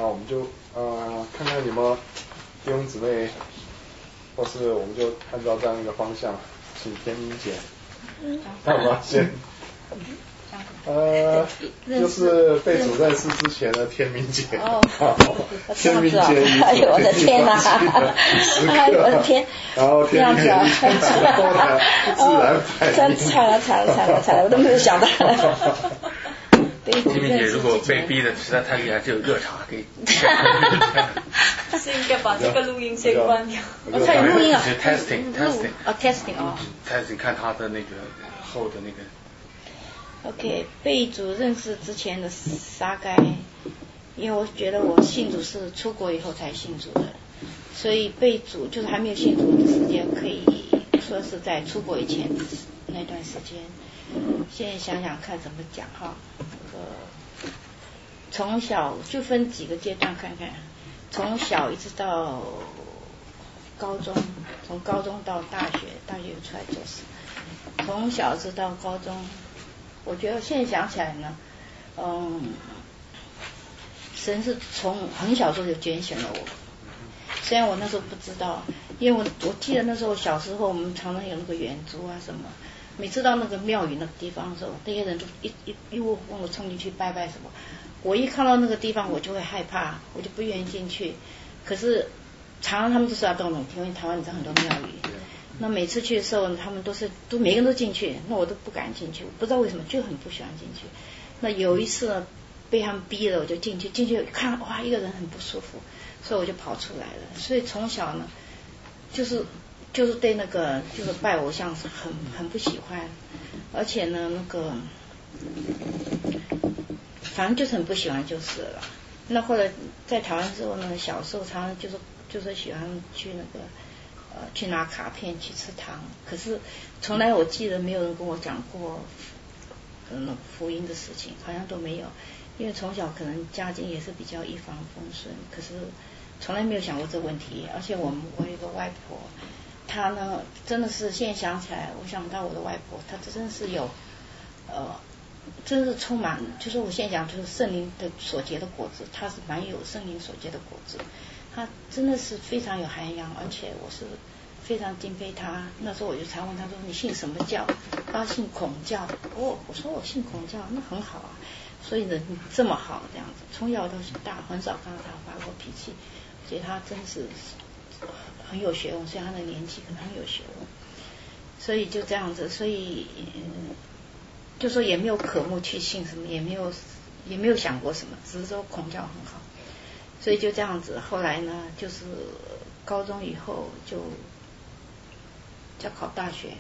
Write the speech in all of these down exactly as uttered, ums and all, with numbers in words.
那我们就呃看看有没有弟兄姊妹，或是我们就按照这样一个方向，请天明姐，那我们先。呃，就是被主认识之前的天明姐， 哦， 天明姐， 哎呦我的天哪，哎呦我的天， 然后天明姐之后的自然反应， 惨了惨了惨了惨了，我都没有想到。 天明姐如果被逼的实在太厉害，就有热茶可以。 是应该把这个录音先关掉。 哦，他有录音啊。 是 testing testing 哦 testing 哦。 testing 看他的那个后的那个。 OK， 被主认识之前的撒该，因为我觉得我信主是出国以后才信主的，所以被主就是还没有信主的时间，可以说是在出国以前那段时间。现在想想看怎么讲哈，那个从小就分几个阶段看看，从小一直到高中，从高中到大学，大学出来做事，从小直到高中。我觉得现在想起来呢，嗯，神是从很小时候就拣选了我，虽然我那时候不知道，因为我我记得那时候小时候我们常常有那个远足啊什么，每次到那个庙宇那个地方的时候，那些人都一一一窝蜂的冲进去拜拜什么，我一看到那个地方我就会害怕，我就不愿意进去，可是常常他们都是要到那种地方，因为台湾有很多庙宇。那每次去的时候，他们都是都每个人都进去，那我都不敢进去，我不知道为什么就很不喜欢进去。那有一次呢，被他们逼了，我就进去，进去看哇，一个人很不舒服，所以我就跑出来了。所以从小呢，就是就是对那个就是拜偶像是很很不喜欢，而且呢那个反正就是很不喜欢就是了。那后来在台湾的时候呢，小时候常常就是就是喜欢去那个。呃，去拿卡片去吃糖，可是从来我记得没有人跟我讲过可能福音的事情，好像都没有，因为从小可能家境也是比较一帆风顺，可是从来没有想过这个问题。而且我们我有一个外婆，她呢真的是现在想起来，我想到我的外婆，她真的是有呃，真是充满，就是我现在讲就是圣灵的所结的果子，她是蛮有圣灵所结的果子。他真的是非常有涵养，而且我是非常敬佩他。那时候我就常问他说：“你信什么教？”他信孔教。哦，我说我信孔教，那很好啊。所以呢，你这么好这样子，从小到大很少看到他发过脾气，所以他真是很有学问。虽然他的年纪可能很有学问，所以就这样子，所以就说也没有渴慕去信什么，也没有也没有想过什么，只是说孔教很好。所以就这样子，后来呢，就是高中以后就要考大学。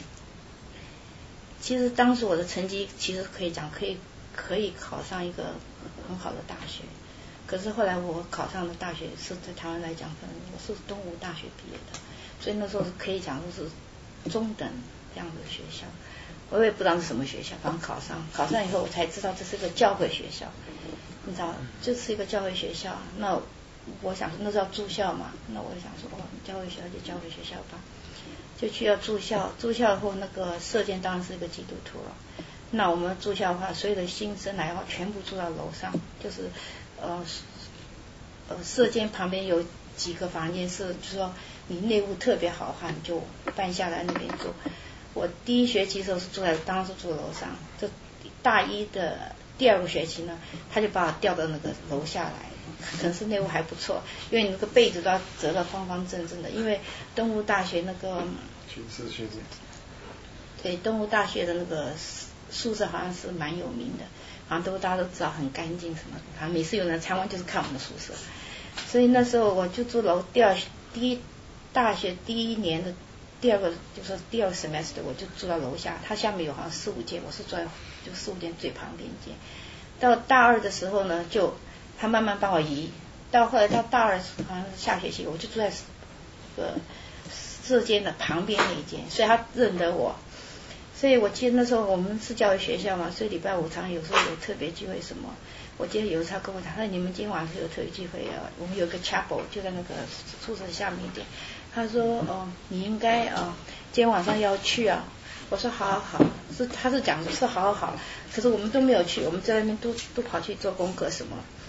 其实当时我的成绩其实可以讲可以可以考上一个很好的大学，可是后来我考上的大学是在台湾来讲，可能我是东吴大学毕业的，所以那时候可以讲说是中等这样的学校。我也不知道是什么学校，反正考上，考上以后我才知道这是个教会学校。你知道，这是一个教会学校。那我想说，那是要住校嘛？那我想说，哦，教会学校就教会学校吧，就去要住校。住校后，那个舍监当然是一个基督徒了。那我们住校的话，所有的新生来的话，全部住到楼上，就是呃呃舍监旁边有几个房间是，就是说你内务特别好的话，你就搬下来那边住。我第一学期的时候是住在，当然是住楼上。这大一的第二个学期呢，他就把我调到那个楼下来，可能是内务还不错，因为你那个被子都要折得方方正正的，因为东吴大学那个军事训练， 对，东吴大学的那个宿舍好像是蛮有名的，好像都大家都知道很干净什么的，反正每次有人参观就是看我们的宿舍，所以那时候我就住楼第二第一大学第一年的。第二个就是第二个 semester 我就住到楼下，它下面有好像四五间，我是住在就四五间最旁边一间。到大二的时候呢，就他慢慢帮我移，到后来到大二好像是下学期，我就住在呃舍监的旁边那一间，所以他认得我。所以我记得那时候我们是教育学校嘛，所以礼拜五常有时候有特别聚会什么。我记得有一次他跟我讲，他说你们今晚是有特别聚会啊，我们有个 chapel 就在那个宿舍下面一点。他说哦，你应该哦，今天晚上要去啊。我说好好好，是他是讲的是好好好，可是我们都没有去，我们在那边都都跑去做功课什么。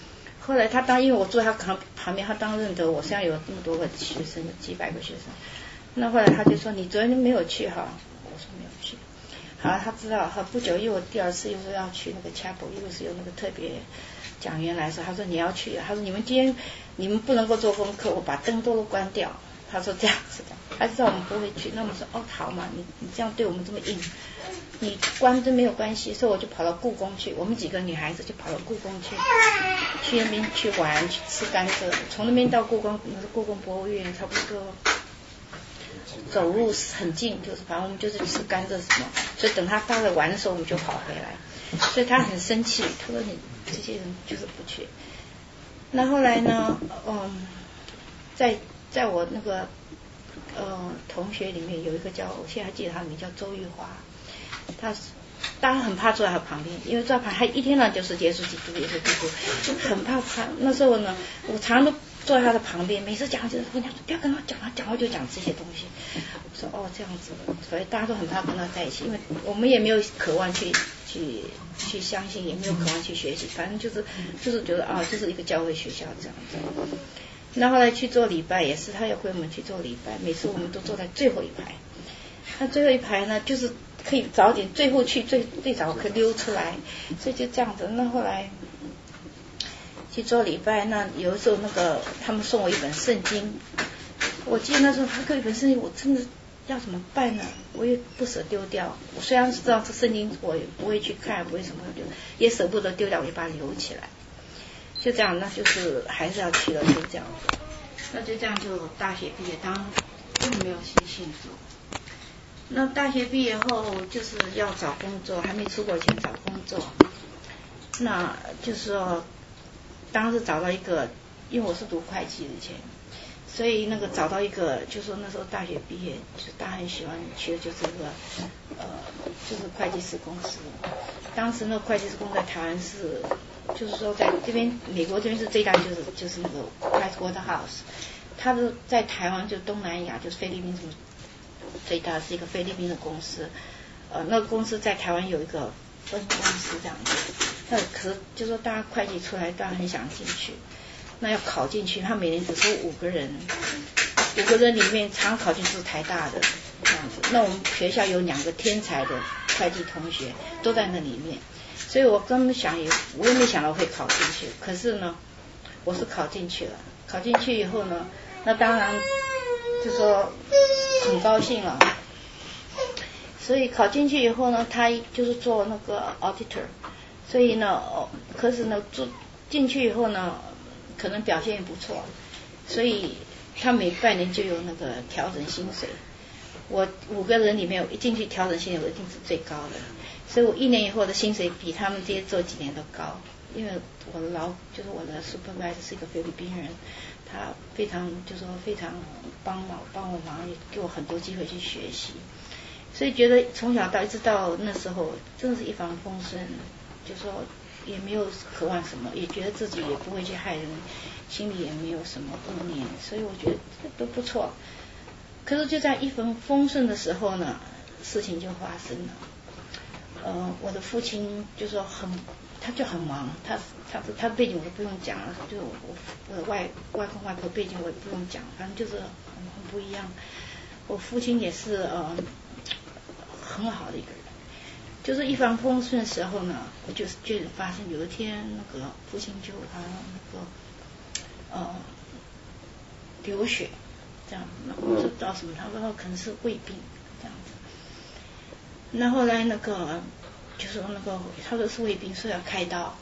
后来他当因为我坐他旁旁边，他当认得我，虽然有这么多个学生，有几百个学生。那后来他就说你昨天没有去哈，我说没有去。好，他知道，他不久又第二次又说要去那个 chapel， 又是有那个特别讲员来说，他说你要去，他说你们今天你们不能够做功课，我把灯都关掉。他说这样子的，他知道我们不会去，那我们说哦好嘛，你你这样对我们这么硬，你关灯没有关系，所以我就跑到故宫去，我们几个女孩子就跑到故宫去，去那边去玩，去吃甘蔗，从那边到故宫，那是故宫博物院，差不多走路很近，就是反正我们就是吃甘蔗什么，所以等他到了玩的时候，我们就跑回来，所以他很生气，他说你这些人就是不去。那后来呢，嗯，在在我那个呃同学里面有一个叫，我现在还记得他名叫周玉华，他当然很怕坐在他旁边，因为坐在旁边他一天到晚就是耶稣基督耶稣基督，很怕他。那时候呢，我常常都坐在他的旁边，每次讲就是跟他说不要跟他讲，他讲话就讲这些东西。我说哦这样子，所以大家都很怕跟他在一起，因为我们也没有渴望去去去相信，也没有渴望去学习，反正就是就是觉得啊，这是一个教会学校这样子。那后来去做礼拜也是，他要回我们去做礼拜，每次我们都坐在最后一排。那最后一排呢，就是可以早点最后去，最最早可以溜出来，所以就这样子。那后来去做礼拜，那有的时候那个他们送我一本圣经，我记得那时候他给我一本圣经，我真的要怎么办呢？我也不舍丢掉。我虽然知道这圣经我也不会去看，不会什么丢，也舍不得丢掉，我就把它留起来。就这样，那就是还是要去了，就这样子。那就这样，就大学毕业，当根本没有信心主。那大学毕业后就是要找工作，还没出国前找工作。那就是说，当时找到一个，因为我是读会计以前，所以那个找到一个，就说那时候大学毕业，就大家很喜欢去的就是一个呃，就是会计师公司。当时那个会计师公司在台湾是。就是说，在这边美国这边是最大，就是就是那个 Pricewaterhouse， 它是在台湾就东南亚就是菲律宾什么最大是一个菲律宾的公司，呃，那个公司在台湾有一个分公司这样子。那可是就说大家会计出来，当然很想进去，那要考进去，他每年只收五个人，五个人里面常考进是台大的这样子。那我们学校有两个天才的会计同学都在那里面。所以我根本想也，我也没想到会考进去。可是呢，我是考进去了。考进去以后呢，那当然就说很高兴了。所以考进去以后呢，他就是做那个 auditor。所以呢，可是呢，做进去以后呢，可能表现也不错。所以他每半年就有那个调整薪水。我五个人里面，我一进去调整薪水，我一定是最高的。所以我一年以后的薪水比他们这些做几年都高，因为我的老就是我的 supervisor 是一个菲律宾人，他非常就说非常帮忙帮我忙，也给我很多机会去学习，所以觉得从小到一直到那时候真的是一帆风顺，就说也没有渴望什么，也觉得自己也不会去害人，心里也没有什么恶念，所以我觉得都不错。可是就在一帆风顺的时候呢，事情就发生了。呃，我的父亲就说很，他就很忙，他他他的背景我都不用讲了，就我我的外外公外婆背景我也不用讲，反正就是很很不一样。我父亲也是呃很好的一个人，就是一帆风顺的时候呢，我就就发现有一天那个父亲就他那个呃流血，这样，然后就到什么，他说可能是胃病这样子。那后来那个就说那个他说是胃病，说要开刀。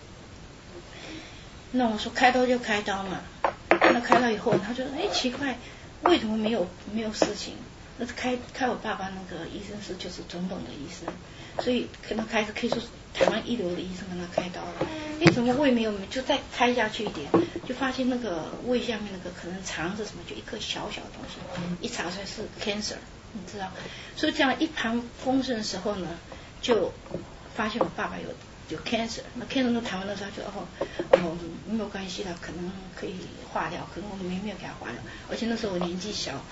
那我说开刀就开刀嘛。那开刀以后，他就说哎奇怪，为什么没有没有事情？那开开我爸爸那个医生是就是总统的医生，所以可能开始可以说台湾一流的医生跟他开刀了。哎怎么胃没有？就再开下去一点，就发现那个胃下面那个可能藏着什么，就一颗小小的东西，一查出来是 cancer。你知道，所以这样一盘风顺的时候呢，就发现我爸爸有有 cancer。那 cancer 那台湾的时候就哦哦没有关系了，可能可以化疗，可能我们没有给他化疗，而且那时候我年纪小，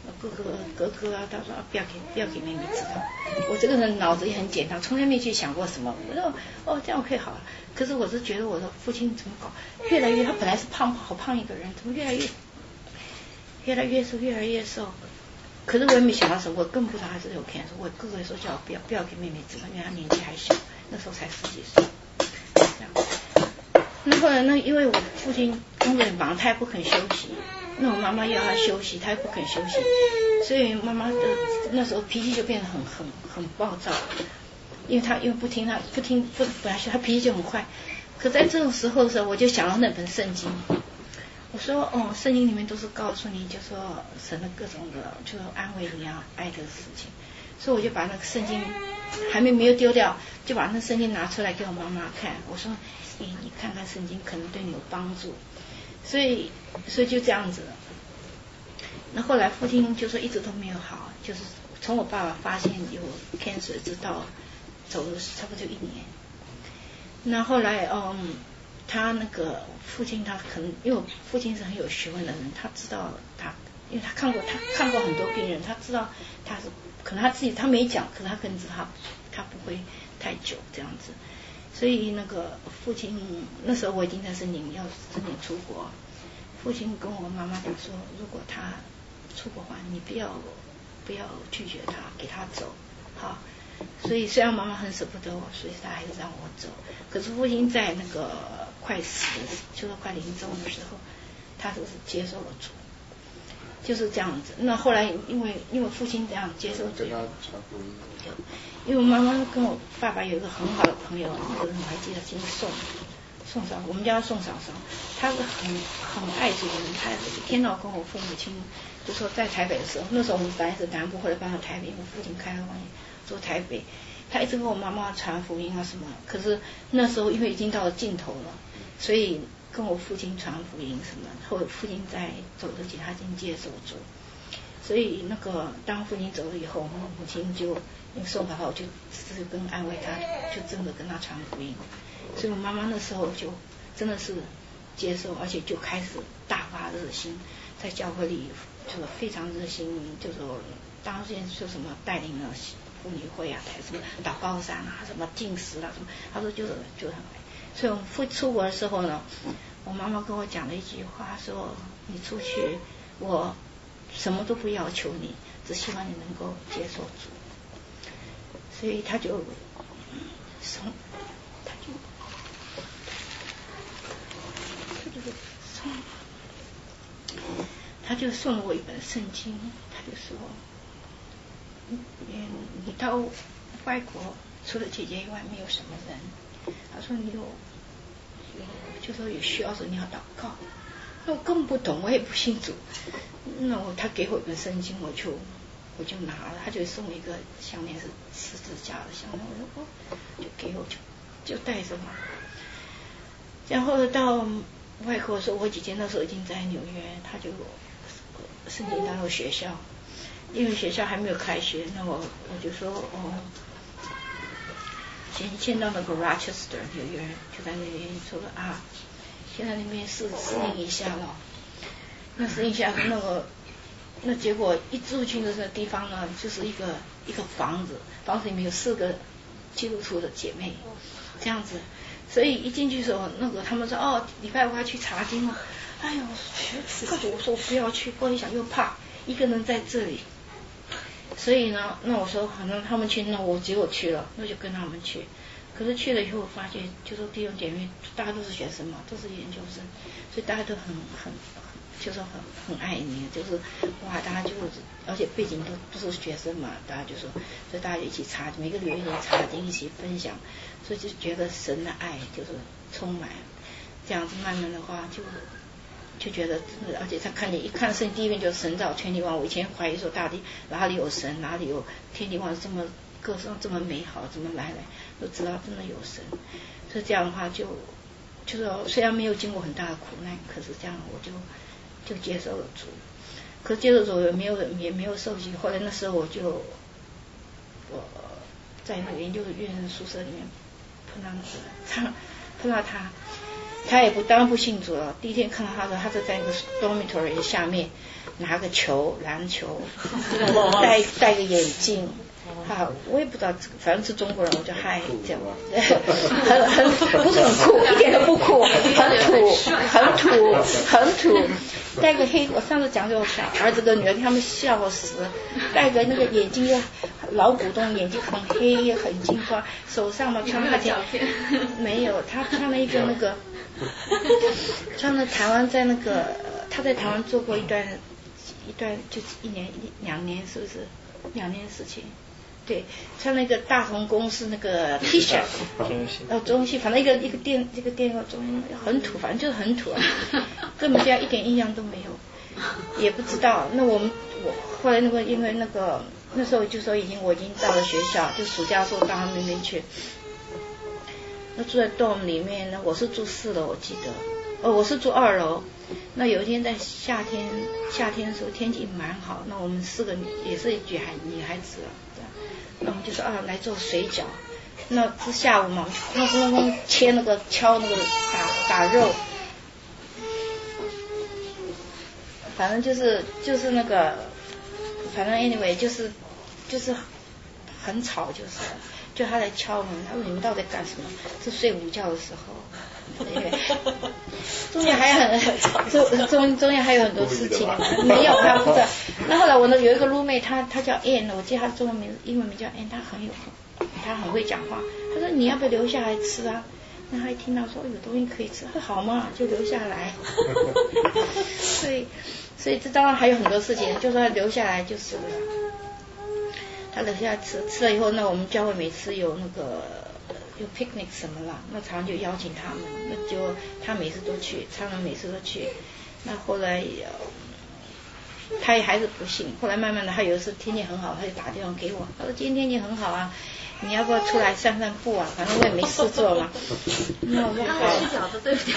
哥哥哥哥啊，他说、啊、不要给不要给妹妹知道。我这个人脑子也很简单，从来没去想过什么。我说哦这样可以好了。可是我是觉得我的父亲怎么搞，越来越他本来是胖好胖一个人，怎么越来越越来越瘦越来越瘦。可是我也没想到什么，我更不知道他是有 cancer。我哥哥说叫我不要不要给妹妹知道，因为她年纪还小，那时候才十几岁。这样。那后来呢，因为我父亲工作很忙，他也不肯休息。那我妈妈要他休息，他也不肯休息，所以妈妈的那时候脾气就变得很很很暴躁，因为他因为不听他不听不本来他脾气就很坏。可在这种时候的时候，我就想到那本圣经。我说哦，圣经里面都是告诉你，就说神的各种的，就是安慰你啊，爱的事情。所以我就把那个圣经还没没有丢掉，就把那圣经拿出来给我妈妈看。我说，哎，你看看圣经，可能对你有帮助。所以，所以就这样子了。那后来父亲就说一直都没有好，就是从我爸爸发现有 cancer 直到走了差不多就一年。那后来嗯。他那个父亲，他可能因为我父亲是很有学问的人，他知道他，因为他看过他看过很多病人，他知道他是可能他自己他没讲，可是他可能知道他他不会太久这样子，所以那个父亲那时候我已经在申请要申请出国，父亲跟我妈妈讲说，如果他出国的话，你不要不要拒绝他，给他走，好。所以虽然妈妈很舍不得我，所以她还是让我走。可是父亲在那个快死，就是快临终的时候，他就是接受了主，就是这样子。那后来因为因为父亲这样接受主，因为妈妈跟我爸爸有一个很好的朋友，那个人我还记得姓宋，宋嫂，我们家宋嫂嫂，她是很很爱主的人，她一天到晚跟我父母亲就说在台北的时候，那时候我们本来是南部，后来搬到台北，我父亲开了玩笑。住台北，他一直跟我妈妈传福音啊什么，可是那时候因为已经到了尽头了，所以跟我父亲传福音什么，后来父亲在走之前他已经接受主，所以那个当父亲走了以后，我母亲就用送他后就只是跟安慰他，就真的跟他传福音，所以我妈妈那时候就真的是接受，而且就开始大发热心，在教会里就是非常热心，就说当时说什么带领了妇女会啊，抬什么祷告山啊，什么进食啊，什么，他说就是就很爱。所以我们出出国的时候呢，我妈妈跟我讲了一句话，说你出去，我什么都不要求你，只希望你能够接受主。所以他就送，他就他就送，他就送了我一本圣经，他就说。嗯，你到外国除了姐姐以外没有什么人。他说你有有，就说有需要时你要祷告。那我根本不懂，我也不信主。那我他给我一本圣经，我就我就拿了。他就送一个项链是十字架的项链，我说哦，就给我就就带着嘛。然后到外国的时候，我姐姐那时候已经在纽约，他就申请到了学校。因为学校还没有开学，那我我就说哦，先先到那个 Rochester 纽约，就在那边说了啊，现在那边是适应一下了，那适应一下那个，那结果一住进的这个地方呢，就是一个一个房子，房子里面有四个基督徒的姐妹，这样子，所以一进去的时候，那个他们说哦，礼拜五要去查经了，哎呦，告诉我说我不要去，过一想又怕一个人在这里。所以呢，那我说好，那他们去，那我结果去了，那就跟他们去。可是去了以后，发现就说弟兄姐妹，大家都是学生嘛，都是研究生，所以大家都很很，就是很很爱你，就是哇，大家就是，而且背景都不是学生嘛，大家就说，所以大家一起查，每个礼拜一起查经，一起分享，所以就觉得神的爱就是充满，这样子慢慢的话就。就觉得，而且他看见一看圣经第一遍就是神造天地万物。我以前怀疑说大地哪里有神，哪里有天地万物这么各上这么美好，怎么来来都知道真的有神。所以这样的话就就是虽然没有经过很大的苦难，可是这样我就就接受了主。可是接受主也没有也没有受洗。后来那时候我就我在那个研究院宿舍里面碰到那个碰到他。 他也不当然不信主了。第一天看到他的，他就在那个 dormitory 下面拿个球，篮球，戴戴个眼镜。好，我也不知道，反正是中国人，我就嗨这样，很很不是很酷，一点都不酷，很土，很土，很土。戴个黑，我上次讲给我小儿子跟女儿，他们笑死。戴个那个眼镜又老古董，眼睛很黑，很金光，手上嘛穿那件没有，他穿了一个那个，穿了台湾在那个他在台湾做过一段一段就是一年一两年，是不是两年的事情？对，穿那个大同公司那个 T 恤，哦，中戏，反正一个一个店一个店中很土，反正就是很土啊，根本对他一点印象都没有，也不知道。那我们我后来那个因为那个那时候就说已经我已经到了学校，就暑假时候到他们那边去，那住在 dorm 里面呢，我是住四楼我记得，哦我是住二楼。那有一天在夏天夏天的时候天气蛮好，那我们四个也是女孩女孩子了。那我们就说啊，来做水饺。那是下午嘛，哐哐哐切那个敲那个打打肉，反正就是就是那个，反正 anyway 就是就是很吵，就是就他来敲门，他说你们到底在干什么？是睡午觉的时候。对，中间还有很中中中间还有很多事情，没有他不知道。那后来我呢有一个 roommate， 他他叫 Ann， 我记得他中文名英文名叫 Ann， 他很有他很会讲话。他说你要不要留下来吃啊？那他一听到说有东西可以吃，他说好嘛就留下来。所以所以这当然还有很多事情，就说留下来就是他留下来吃，吃了以后，那我们教会每次有那个。有 picnic 什么啦，那常常就邀请他们，那就他每次都去，常常每次都去。那后来、呃、他也还是不信，后来慢慢的他有一次天气很好，他就打电话给我，他说今天天气很好啊，你要不要出来散散步啊？反正我也没事做嘛。那我说好。吃饺子对不对？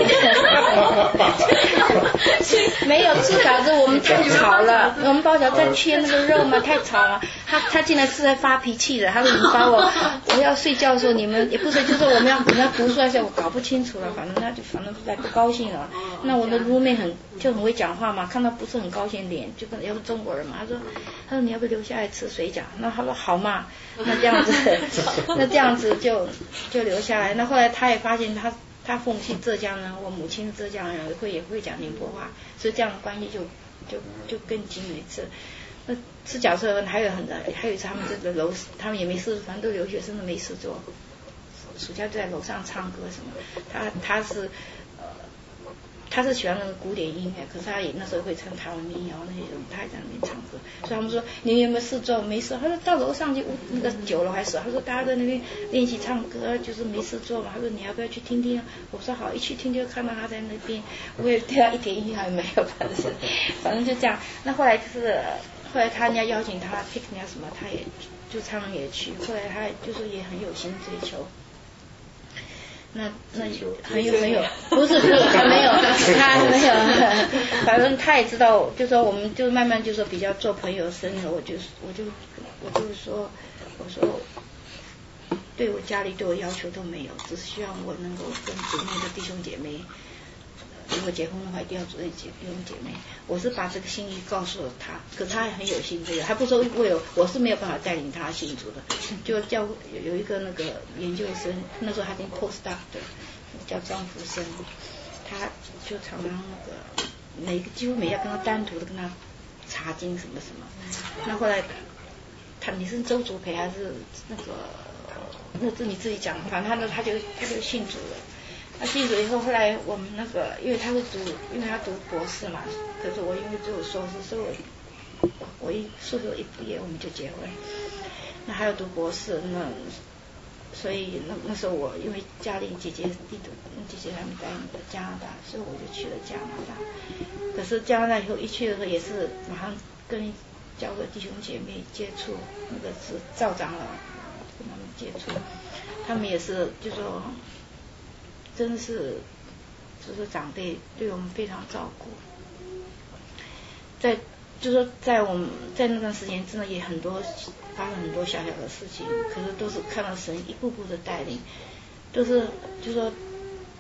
没有吃饺子，我们太吵了。我们包饺子在切那个肉嘛，太吵了。他他进来是在发脾气的，他说你把我我要睡觉的时候你们也不是，就是我们要我们要读书那些我搞不清楚了，反正他就反正在不高兴了。那我的 roommate 很就很会讲话嘛，看到不是很高兴脸，就跟要是中国人嘛，他说他说你要不要留下来吃水饺？那他说好嘛，那这样子那这样子就就留下来。那后来他也发现他他父母亲浙江人，我母亲浙江人，会也会讲宁波话，所以这样的关系就就就更紧了一次。那吃饺子还有很多，还有一次他们这个楼，他们也没事，反正都留学生都没事做，暑假就在楼上唱歌什么。他他是呃他是喜欢那个古典音乐，可是他也那时候会唱台湾民谣那种，他也在那边唱歌。所以他们说你有没有事做？没事。他说到楼上去那个九楼还是，他说大家在那边练习唱歌，就是没事做嘛。他说你要不要去听听？我说好，一去听就看到他在那边，我也对他一点印象也没有，反正反正就这样。那后来就是。后来他人家邀请他 picnic 什么，他也就常常也去。后来他就是也很有心追求，那那很有很有，不是不是还没有，他没有，反正他也知道，就说我们就慢慢就说比较做朋友深了。我就我就我就是说，我说对我家里对我要求都没有，只是希望我能够跟组内的弟兄姐妹。如果结婚的话，一定要组内姐弟兄姐妹。我是把这个心意告诉了他，可是他也很有心这个，还不说为了我是没有办法带领他信主的，就叫有一个那个研究生，那时候他已经 postdoc 的，叫张福生，他就常常那个每个几乎每要跟他单独的跟他查经什么什么。那后来他你是周祖培还是那个那是你自己讲，反正他呢他就他就信主了。他信主以后，后来我们那个，因为他是读，因为他读博士嘛，可是我因为只有硕士，所以我我一硕士一毕业我们就结婚。那还有读博士，那所以那那时候我因为家里姐姐弟弟姐姐他们在加拿大，所以我就去了加拿大。可是加拿大以后一去的时候也是马上跟教会弟兄姐妹接触，那个是赵长老跟他们接触，他们也是就说。真的是，就是长辈对我们非常照顾，在就说在我们在那段时间，真的也很多发生很多小小的事情，可是都是看到神一步步的带领，都是就说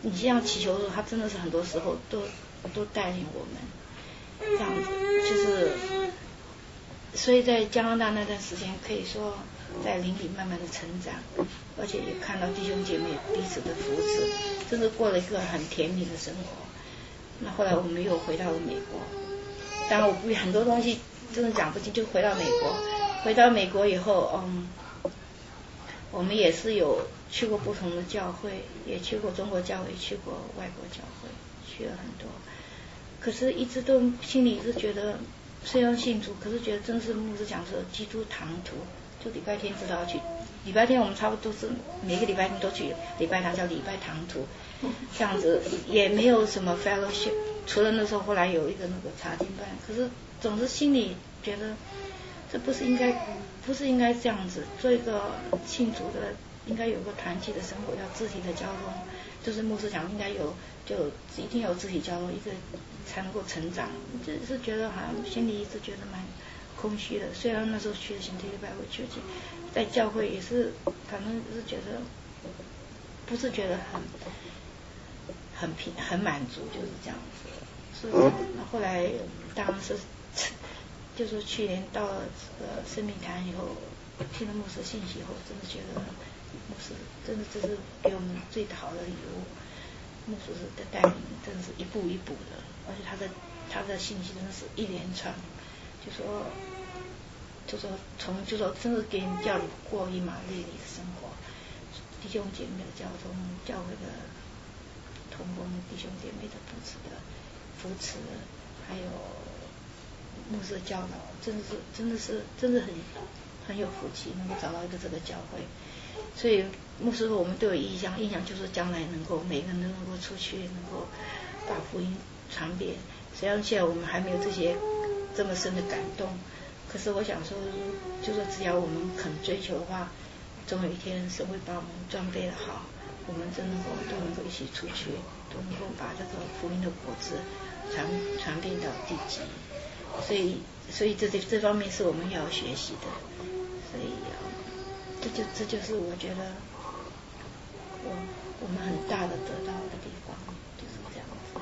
你像祈求的时候，他真的是很多时候都都带领我们这样子，就是所以在加拿大那段时间，可以说在灵里慢慢的成长，而且也看到弟兄姐妹彼此的扶持，真的过了一个很甜蜜的生活。那后来我们又回到了美国，当然我不很多东西真的讲不清，就回到美国。回到美国以后，嗯，我们也是有去过不同的教会，也去过中国教会，去过外国教会，去了很多。可是一直都心里是觉得，虽然信主，可是觉得真是牧师讲说基督堂徒，就礼拜天知道要去。礼拜天我们差不多是每个礼拜天都去礼拜堂，叫礼拜堂徒，这样子也没有什么 fellowship， 除了那时候后来有一个那个查经班，可是总是心里觉得这不是应该，不是应该这样子，做一个信主的应该有个团契的生活，要肢体的交通，就是牧师讲应该有，就一定有肢体交通，一个才能够成长，就是觉得好像心里一直觉得蛮空虚的。虽然那时候去了新天地拜会去去，在教会也是，反正是觉得不是觉得很很平很满足，就是这样子。所以后来当然是就说去年到了这个生命坛以后，听了牧师信息以后，真的觉得牧师真的这是给我们最好的礼物。牧师的带领真的是一步一步的，而且他的他的信息真的是一连串，就说就说从就说真的给你叫你过一马力力的生活，弟兄姐妹的交通，教会的同工弟兄姐妹的扶持的扶持，还有牧师的教导，真的是真的是真的很很有福气，能够找到一个这个教会。所以牧师和我们都有意向，意向就是将来能够每个人都能够出去，能够把福音传遍。虽然现在我们还没有这些这么深的感动，可是我想说，就说只要我们肯追求的话，总有一天神会把我们装备的好，我们真能够都能够一起出去，都能够把这个福音的果子传传遍到地极。所以，所以这这这方面是我们要学习的。所以啊。这就这就是我觉得我我们很大的得到的地方，就是这样子。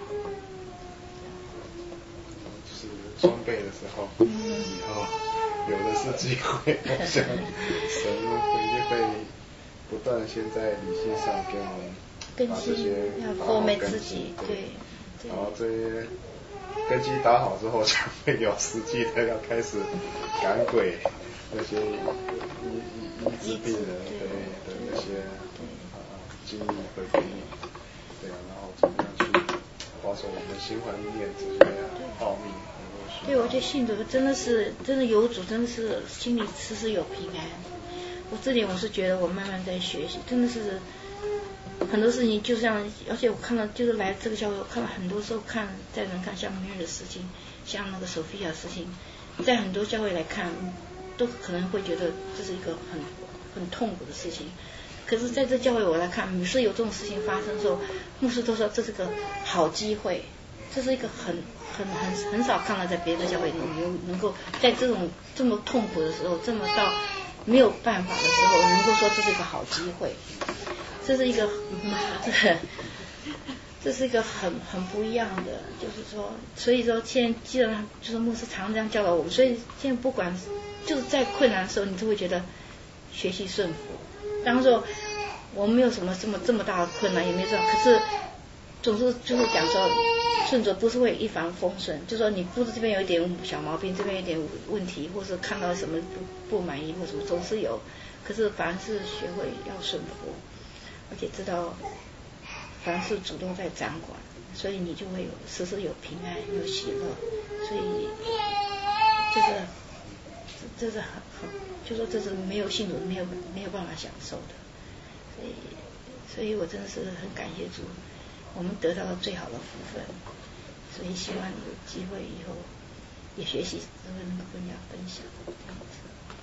就是装备的时候，嗯、以后有的是机会，我想神会会不断先在理性上给我们把这些要 form 自己，对， 对，然后这些根基打好之后，才会有实际的要开始赶鬼那些医医治病人对的那些啊经历会给你，对啊，然后怎么样去保守我们的心怀意念这些奥秘。 对，我觉得信主真的是真的有主，真的是心里时时有平安。我这点我是觉得我慢慢在学习，真的是很多事情就像，而且我看到就是来这个教会，我看了很多时候看在人看像明日的事情，像那个索菲亚的事情，在很多教会来看。都可能会觉得这是一个很很痛苦的事情，可是在这教会我来看，每次有这种事情发生的时候，牧师都说这是个好机会，这是一个很很很很少看到在别的教会能能够在这种这么痛苦的时候，这么到没有办法的时候，能够说这是一个好机会，这是一个这个这是一个很很不一样的，就是说，所以说现在既然就是牧师常这样教导我们，所以现在不管就是在困难的时候，你就会觉得学习顺服。当时我们没有什么这么这么大的困难，也没有这样，可是总是就是讲说，顺着不是会一帆风顺，就说你不是这边有一点小毛病，这边有点问题，或是看到什么不不满意或什么，总是有。可是凡是学会要顺服，而且知道凡是主动在掌管，所以你就会有时时有平安，有喜乐，所以这是。这是很很，就说这是没有信主没有没有办法享受的，所以所以我真的是很感谢主，我们得到了最好的福分，所以希望有机会以后也学习，都会能够跟人家分享这样子。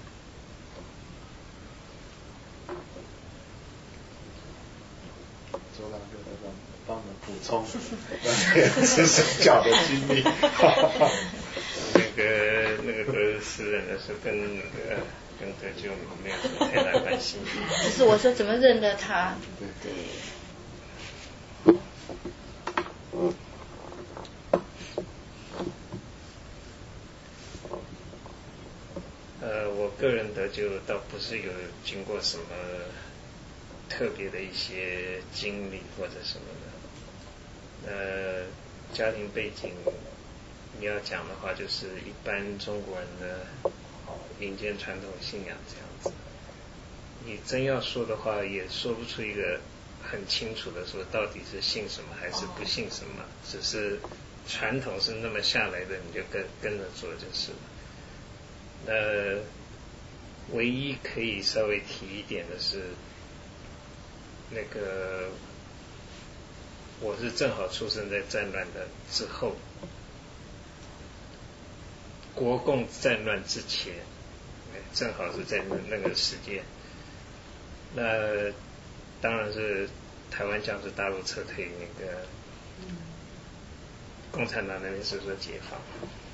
周大哥在帮帮我们补充那个是手脚的经历。 那个那个得诗人的时候，跟那个跟得救没有什么太大关系。 只是我说怎么认得他，对。 就倒不是有经过什么特别的一些经历或者什么的。呃，家庭背景你要讲的话，就是一般中国人的民间传统信仰这样子。你真要说的话，也说不出一个很清楚的说到底是信什么还是不信什么，只是传统是那么下来的，你就跟跟着做就是了。那唯一可以稍微提一点的是，那个我是正好出生在战乱的之后，国共战乱之前，正好是在那那个时间。那当然是台湾将士大陆撤退，那个共产党那边是说解放。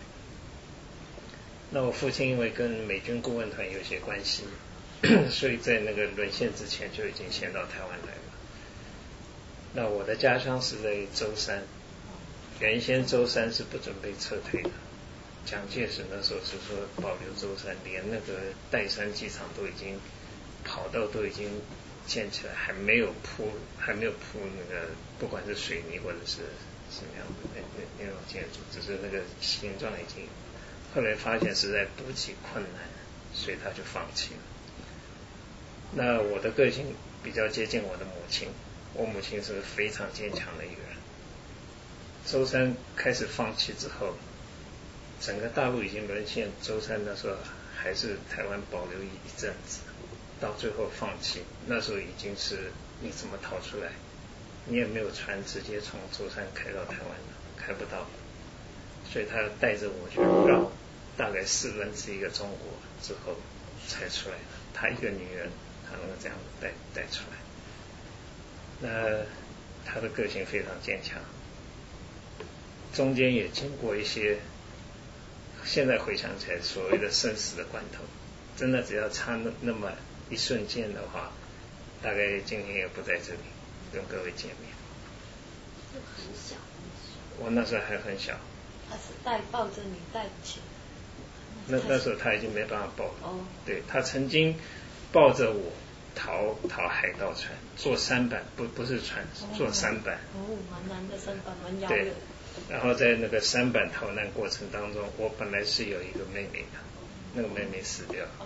那我父亲因为跟美军顾问团有些关系，所以在那个沦陷之前就已经先到台湾来了。那我的家乡是在舟山，原先舟山是不准备撤退的，蒋介石那时候是说保留舟山，连那个岱山机场都已经跑道都已经建起来，还没有铺还没有铺那个不管是水泥或者是什么样的那那那种建筑，只是那个形状已经，后来发现实在补给困难，所以他就放弃了。那我的个性比较接近我的母亲，我母亲是非常坚强的一个人。舟山开始放弃之后，整个大陆已经沦陷，舟山那时候还是台湾保留一阵子，到最后放弃。那时候已经是你怎么逃出来？你也没有船直接从舟山开到台湾的，开不到。所以他带着我去绕大概四分之一个中国之后才出来的。他一个女人，他能够这样带带出来。那他的个性非常坚强，中间也经过一些，现在回想起来所谓的生死的关头，真的只要差那那么一瞬间的话，大概今天也不在这里跟各位见面。 很小， 我那时候还很小。 他是带抱着你带起。 那那时候他已经没办法抱了。 哦。 对，他曾经抱着我逃逃海盗船，坐舢板，不不是船，坐舢板。 哦，蛮难的舢板，蛮摇的。 对。然后在那个舢板逃难过程当中，我本来是有一个妹妹的，那个妹妹死掉。哦。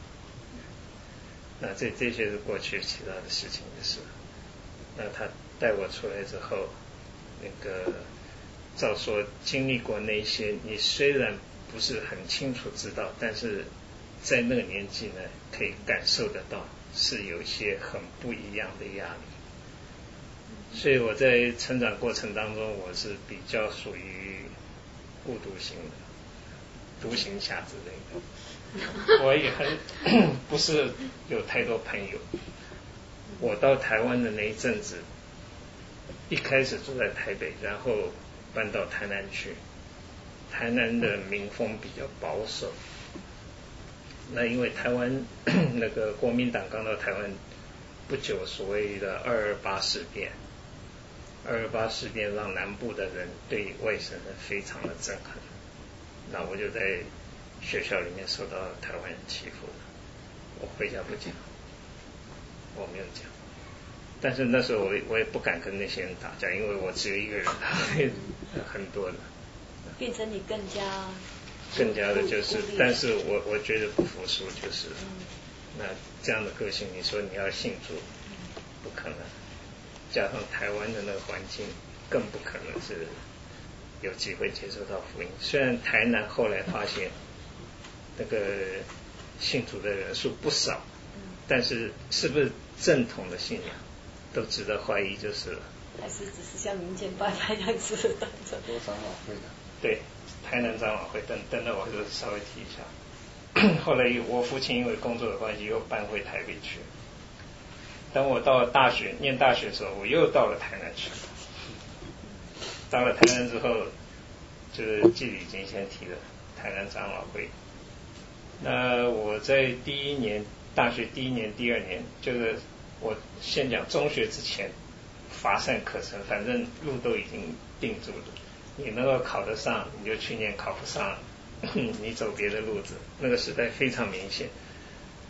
那这这些是过去其他的事情的事。那他带我出来之后，那个照说经历过那些，你虽然不是很清楚知道，但是在那个年纪呢，可以感受得到是有一些很不一样的压力。所以我在成长过程当中，我是比较属于孤独型的，独行侠之类的。我也很不是有太多朋友。我到台湾的那一阵子，一开始住在台北，然后搬到台南去。台南的民风比较保守，那因为台湾那个国民党刚到台湾不久，所谓的二二八事变，二二八事变让南部的人对外省人非常的憎恨，那我就在学校里面受到台湾人欺负了。我回家不讲，我没有讲，但是那时候我我也不敢跟那些人打架，因为我只有一个人，很多的。 变成你更加更加的就是，但是我我觉得不服输就是，那这样的个性，你说你要信主，不可能，加上台湾的那个环境，更不可能是有机会接受到福音。虽然台南后来发现那个信主的人数不少，但是是不是正统的信仰都值得怀疑就是了。 还是只是像民间拜拜这样子的。 多长老会的。 对，台南长老会，等等等，我就稍微提一下。后来我父亲因为工作的关系又搬回台北去。等我到了大学念大学的时候，我又到了台南去。到了台南之后，就是季礼已经先提了台南长老会。那我在第一年大学第一年第二年，就是我先讲中学之前，乏善可陈，反正路都已经定住了。你能够考得上你就去念，考不上你走别的路子。那个时代非常明显。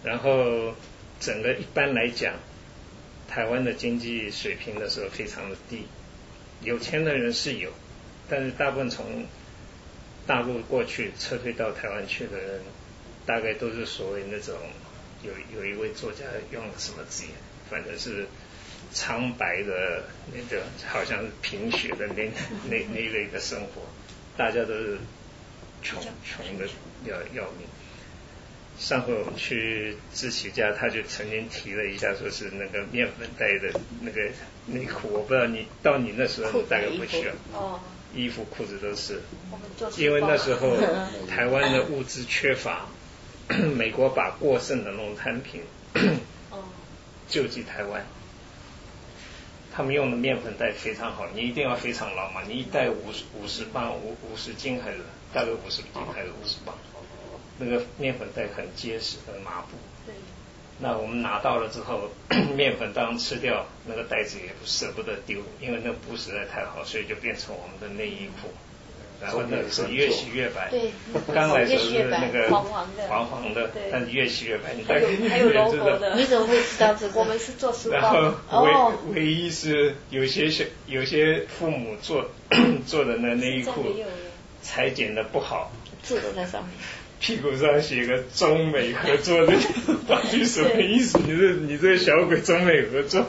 然后整个一般来讲，台湾的经济水平的时候非常的低，有钱的人是有，但是大部分从大陆过去撤退到台湾去的人，大概都是所谓那种有有一位作家用了什么字眼，反正是苍白的那个，好像是贫血的那那那一类的生活，大家都是穷穷的要要命。上回我们去志奇家，他就曾经提了一下，说是那个面粉袋的那个内裤，我不知道你到你那时候你大概不需要。 哦。 衣服裤子都是， 我们做因为那时候台湾的物资缺乏，美国把过剩的农产品救济台湾，他们用的面粉袋非常好，你一定要非常牢嘛，你一袋五十五十磅五五十斤还是大概五十斤还是五十磅，那个面粉袋很结实很麻布。 对。 那我们拿到了之后，面粉当吃掉，那个袋子也不舍不得丢，因为那布实在太好，所以就变成我们的内衣裤。然后那是越洗越白， 对， 刚来时候是那个黄黄的， 黄黄的，但是越洗越白。你还有还有 logo 的， 你怎么会知道这个？ 我们是做书包。 然后唯、 哦、 唯一是有些小有些父母做做的那内衣裤裁剪的不好， 字都在上面。 屁股上写个中美合作的，到底什么意思？你这你这小鬼中美合作，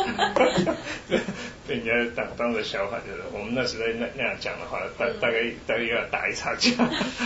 被人家当当着笑话，就是我们那时候那那样讲的话，大大概大概又要打一场架。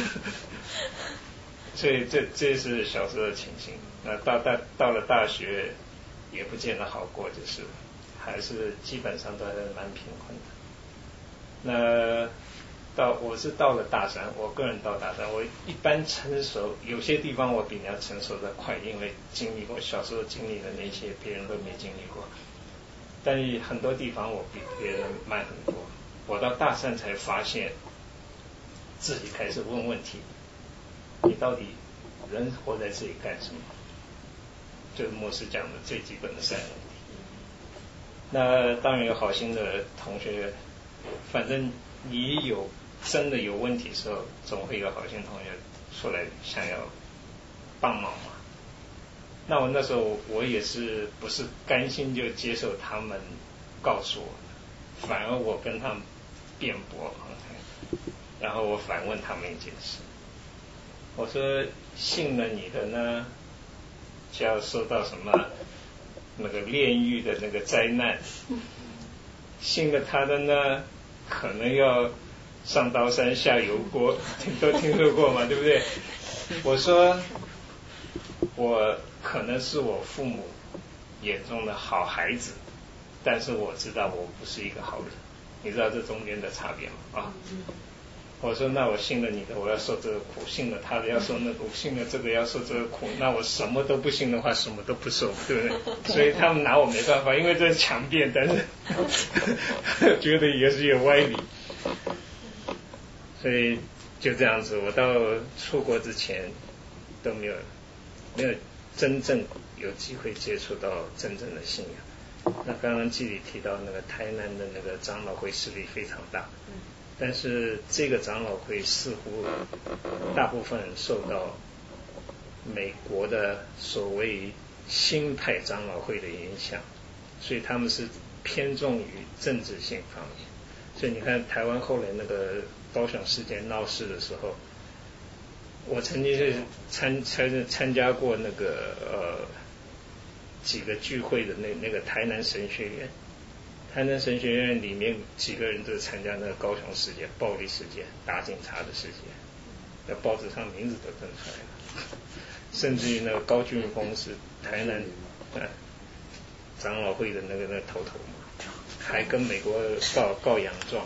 所以这这是小时候的情形。那到大到了大学，也不见得好过，就是还是基本上都还是蛮贫困的。那。到我是到了大三，我个人到大三，我一般成熟，有些地方我比人家成熟的快，因为经历过小时候经历的那些别人都没经历过。但是很多地方我比别人慢很多，我到大三才发现自己开始问问题：你到底人活在这里干什么？就是莫斯讲的最基本的三个问题。那当然有好心的同学，反正你有。真的有问题的时候，总会有好心同学出来想要帮忙嘛。那我那时候我也是不是甘心就接受他们告诉我的，反而我跟他们辩驳，然后我反问他们一件事，我说信了你的呢，就要受到什么那个炼狱的那个灾难；信了他的呢，可能要上刀山下油锅，都听说过嘛，对不对？我说我可能是我父母眼中的好孩子，但是我知道我不是一个好人，你知道这中间的差别吗？啊，我说那我信了你的，我要受这个苦；信了他的要受那个苦；信了这个要受这个苦。那我什么都不信的话，什么都不受，对不对？所以他们拿我没办法，因为这是强辩，但是觉得也是有歪理。所以就这样子，我到出国之前都没有没有真正有机会接触到真正的信仰。那刚刚季里提到那个台南的那个长老会势力非常大，但是这个长老会似乎大部分受到美国的所谓新派长老会的影响，所以他们是偏重于政治性方面。所以你看台湾后来那个高雄事件闹事的时候，我曾经是参参参加过那个呃几个聚会的那那个台南神学院，台南神学院里面几个人都参加那个高雄事件暴力事件打警察的事件，那报纸上名字都登出来了，甚至于那个高俊峰是台南呃长老会的那个那个头头嘛，还跟美国告告洋状。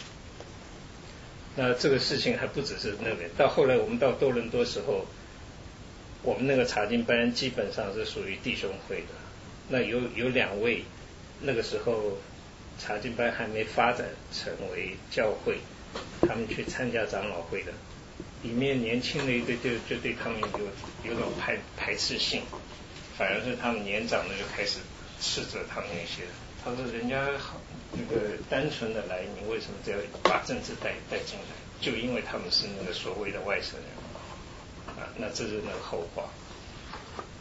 那这个事情还不只是那边，到后来我们到多伦多时候，我们那个查经班基本上是属于弟兄会的。那有有两位，那个时候查经班还没发展成为教会，他们去参加长老会的，里面年轻的一对就就对他们有有种排排斥性，反而是他们年长的就开始斥责他们那些。他说人家好那个单纯的来，你为什么只要把政治带带进来？就因为他们是那个所谓的外省人啊，那这是那个后话。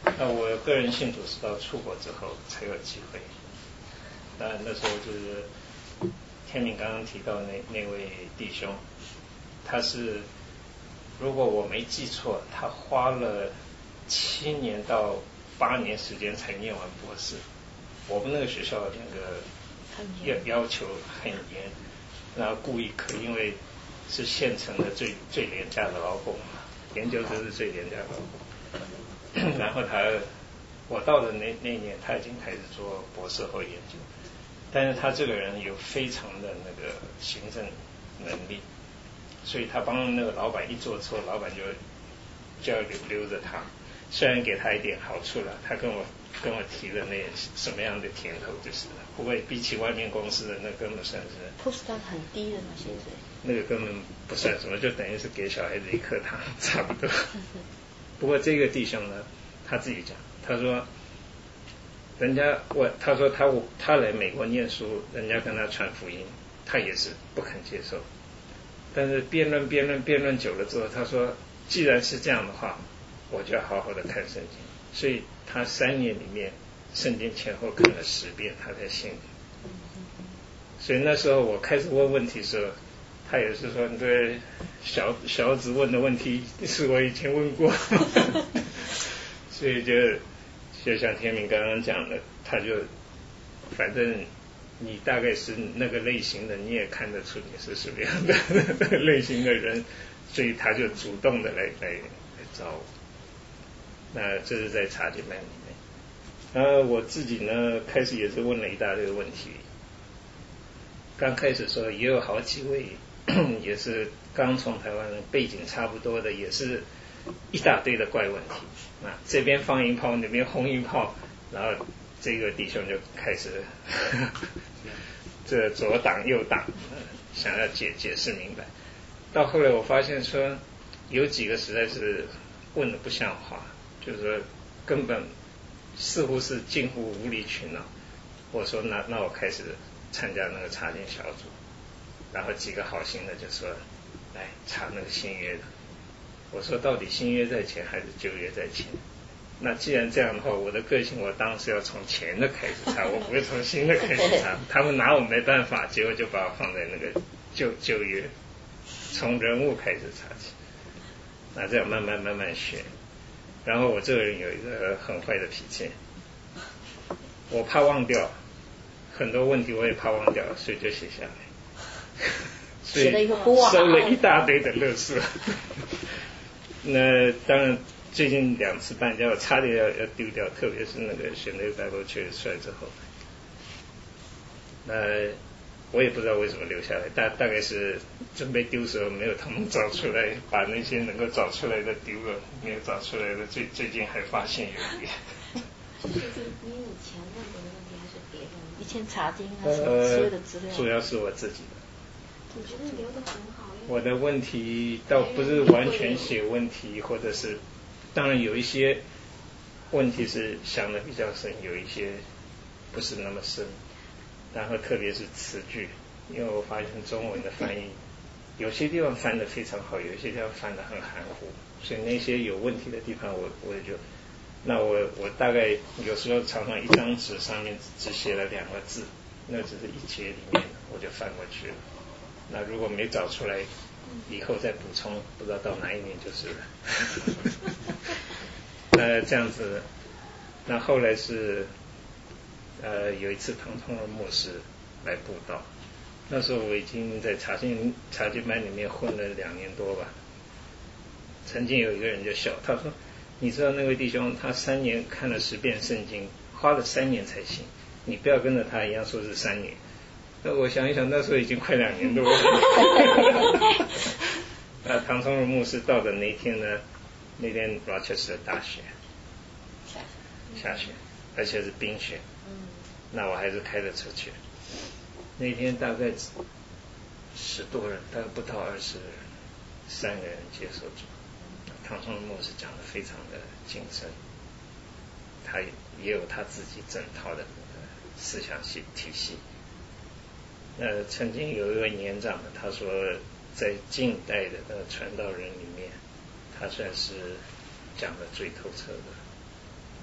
那我个人信主是到出国之后才有机会。那那时候就是天明刚刚提到那那位弟兄，他是如果我没记错，他花了七年到八年时间才念完博士。我们那个学校那个要要求很严，然后故意可因为是县城的最最廉价的劳工嘛，研究生是最廉价的劳工。然后他，我到的那那一年他已经开始做博士后研究，但是他这个人有非常的那个行政能力，所以他帮那个老板一做错，老板就就要留留着他，虽然给他一点好处了，他跟我跟我提了那什么样的甜头就是了，不过比起外面公司的那根本算是 postdoc 很低的那些水， 那个根本不算什么，就等于是给小孩子一颗糖差不多。不过这个弟兄呢，他自己讲，他说人家我他说他他来美国念书，人家跟他传福音，他也是不肯接受。但是辩论辩论辩论久了之后，他说既然是这样的话，我就要好好的看圣经。所以他三年里面圣经前后看了十遍，他才信。所以那时候我开始问问题的时候，他也是说，对小小子问的问题是我以前问过。所以就就像天明刚刚讲的，他就反正你大概是那个类型的，你也看得出你是什么样的类型的人，所以他就主动的来来来找我。那这是在查经班里面。然后我自己呢，开始也是问了一大堆问题。刚开始的时候也有好几位也是刚从台湾背景差不多的，也是一大堆的怪问题啊，这边放一炮，那边轰一炮，然后这个弟兄就开始呵呵这左挡右挡，想要解解释明白。到后来我发现说有几个实在是问的不像话，就是说根本似乎是近乎无理取闹。我说那那我开始参加那个查经小组，然后几个好心的就说来查那个新约的。我说到底新约在前还是旧约在前？那既然这样的话，我的个性我当时要从前的开始查，我不会从新的开始查。他们拿我没办法，结果就把我放在那个旧旧约，从人物开始查起。那这样慢慢慢慢学。然后我这个人有一个很坏的脾气，我怕忘掉很多问题，我也怕忘掉，所以就写下来。所以收了一大堆的垃圾。那当然最近两次搬家我差点要要丢掉，特别是那个选那个 Bible Church 出来之后，那我也不知道为什么留下来，大大概是准备丢的时候没有他们找出来，把那些能够找出来的丢了，没有找出来的最最近还发现有一点。 就是你以前问的问题还是别人？以前查经啊什么所有的资料？ 呃，主要是我自己的。 我觉得留得很好。 我的问题倒不是完全写问题，或者是当然有一些问题是想的比较深，有一些不是那么深。然后特别是词句，因为我发现中文的翻译有些地方翻得非常好，有些地方翻得很含糊，所以那些有问题的地方我我也就那我我大概有时候常常一张纸上面只写了两个字，那只是一节里面我就翻过去了。那如果没找出来，以后再补充，不知道到哪一年就是了。那这样子，那后来是呃有一次唐通的牧师来布道，那时候我已经在查经查经班里面混了两年多吧。曾经有一个人就笑，他说：“你知道那位弟兄他三年看了十遍圣经，花了三年才信，你不要跟着他一样说是三年。”那我想一想，那时候已经快两年多了。那唐松荣牧师到的那一天呢，那天 Rochester 大雪，下雪，而且是冰雪。那我还是开着车去。那天大概十多人，大概不到二十人，三个人接受主。唐松荣牧师讲的非常的谨慎，他也有他自己整套的思想系体系。那曾经有一位年长的，他说在近代的那个传道人里面，他算是讲的最透彻的。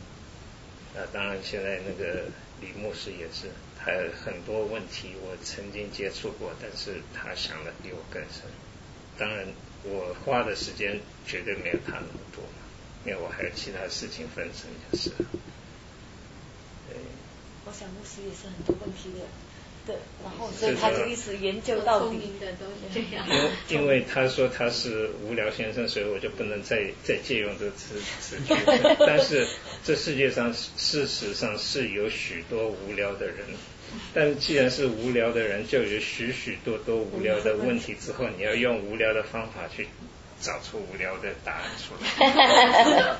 那当然现在那个李牧师也是，他很多问题我曾经接触过，但是他想的比我更深。当然我花的时间绝对没有他那么多，因为我还有其他事情分身就是了。对， 我想牧师也是很多问题的。对，然后所以他就一直研究到底。 的都是这样。 因为他说他是无聊先生，所以我就不能再再借用这个词词句。但是这世界上事实上是有许多无聊的人，但既然是无聊的人，就有许许多多无聊的问题。之后你要用无聊的方法去找出无聊的答案出来。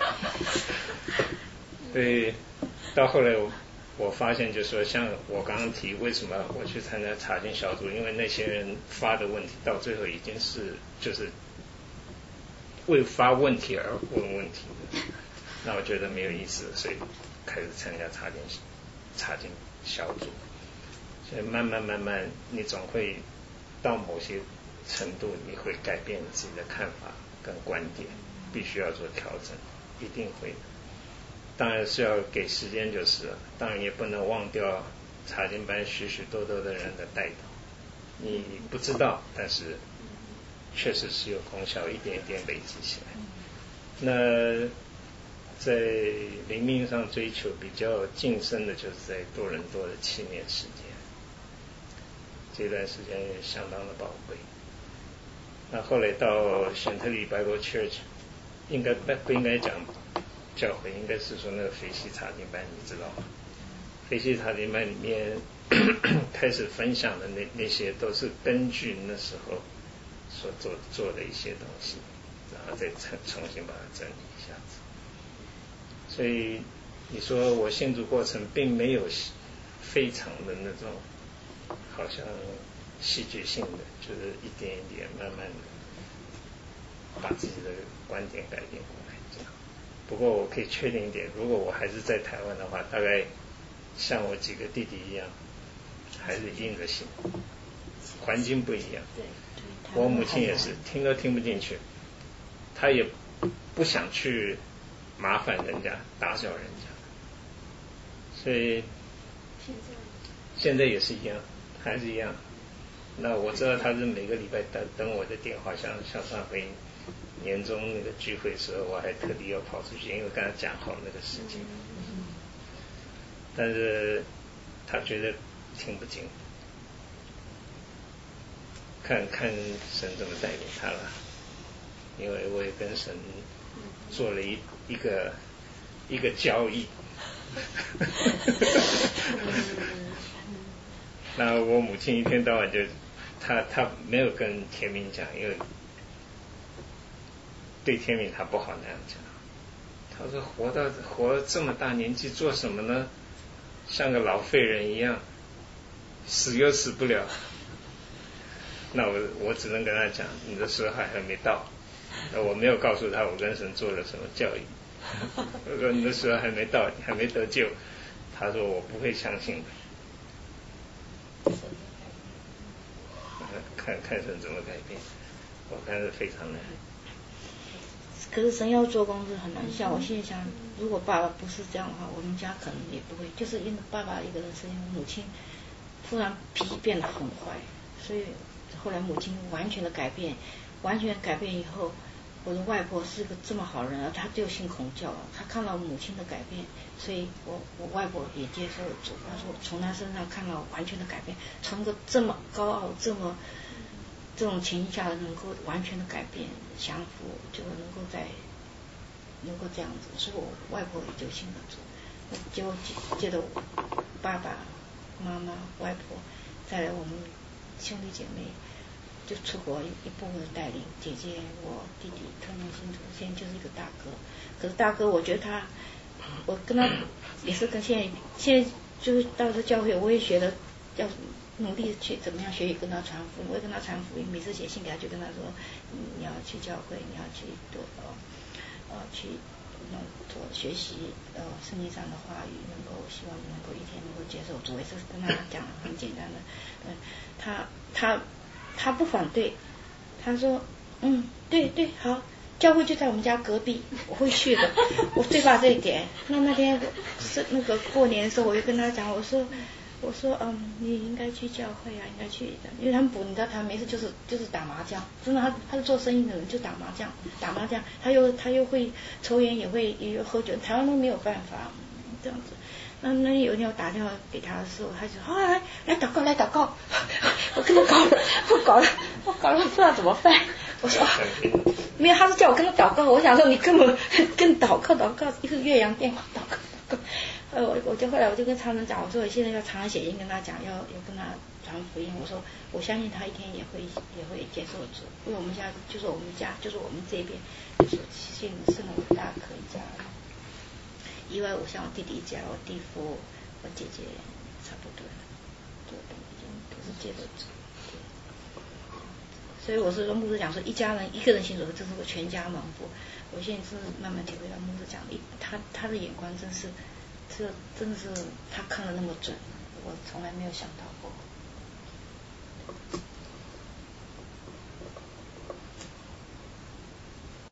所以到后来我。我发现就是说，像我刚刚提为什么我去参加查经小组，因为那些人发的问题到最后已经是就是为发问题而问问题的，那我觉得没有意思，所以开始参加查经查经小组。所以慢慢慢慢，你总会到某些程度，你会改变自己的看法跟观点，必须要做调整，一定会的。当然是要给时间就是了，当然也不能忘掉查经班许许多多的人的带导。你不知道，但是确实是有功效，一点一点累积起来。那在灵命上追求比较晋升的，就是在多伦多的七年时间，这段时间也相当的宝贵。那后来到选特利 Bible Church， 应该不不应该讲教会，应该是说那个腓西查经班，你知道吗？腓西查经班里面开始分享的那那些都是根据那时候所做做的一些东西，然后再重重新把它整理一下子。所以你说我信主过程并没有非常的那种好像戏剧性的，就是一点一点慢慢的把自己的观点改变过来这样。不过我可以确定一点，如果我还是在台湾的话，大概像我几个弟弟一样，还是硬着心，环境不一样。我母亲也是听都听不进去，她也不想去麻烦人家，打扰人家，所以现在也是一样，还是一样。那我知道她是每个礼拜等等我的电话，像像上回年终那个聚会的时候，我还特地要跑出去，因为跟他讲好那个事情。但是他觉得听不进，看看神怎么带领他了。因为我也跟神做了一一个一个交易。那我母亲一天到晚就，她她没有跟天明讲，因为对天明他不好那样讲。他说活到活这么大年纪做什么呢？像个老废人一样，死又死不了。那我我只能跟他讲，你的时候还还没到。那我没有告诉他我跟神做了什么教育。我说你的时候还没到，你还没得救。他说我不会相信的。看看神怎么改变，我看是非常难。 可是神要做工是很难，像我现在想，如果爸爸不是这样的话，我们家可能也不会。就是因为爸爸一个人生，母亲突然脾气变得很坏，所以后来母亲完全的改变，完全改变以后，我的外婆是个这么好人，她就信孔教了。她看到母亲的改变，所以我我外婆也接受主。她说从她身上看到完全的改变，从个这么高傲、这么这种情形下能够完全的改变、降服，就能够在能够这样子，所以我外婆也就信了主。结果接着我爸爸妈妈、外婆，再来我们兄弟姐妹，就出国一步步的带领。姐姐、我弟弟特别清楚，现在就是一个大哥。可是大哥，我觉得他，我跟他也是跟现在现在就是到这教会，我也学的要努力去怎么样学习跟他传福音，我也跟他传福音。每次写信给他，就跟他说，你要去教会，你要去多呃呃去弄多学习呃圣经上的话语，能够希望你能够一天能够接受主。也是跟他讲很简单的，嗯，他他他不反对，他说嗯对对好， 教会就在我们家隔壁，我会去的。我最怕这一点。那那天是那个过年的时候，我就跟他讲，我说我说嗯，你应该去教会啊，应该去的，因为他们不，你知道他们没事就是就是打麻将，真的他他是做生意的人，就打麻将打麻将，他又他又会抽烟，也会也有喝酒，台湾都没有办法这样子。那那有一天我打电话给他的时候，他就说：“来来祷告，来祷告。”我跟他搞了，我搞了，我搞了，不知道怎么办。我说：“没有，他是叫我跟他祷告。”我想说你根本跟祷告祷告，一个岳阳电话祷告祷告。呃，我我就后来我就跟常常讲，我说我现在要常常写信跟他讲，要要跟他传福音。我说我相信他一天也会也会接受主，因为我们家就是我们家就是我们这边就是信圣母大可一家。因为我像我弟弟家，我弟夫，我姐姐差不多，都都已经都是接受主。所以我是跟牧师讲说，一家人一个人信主，这是个全家蒙福。我现在是慢慢体会到牧师讲的，他他的眼光真是，这真的是他看得那么准，我从来没有想到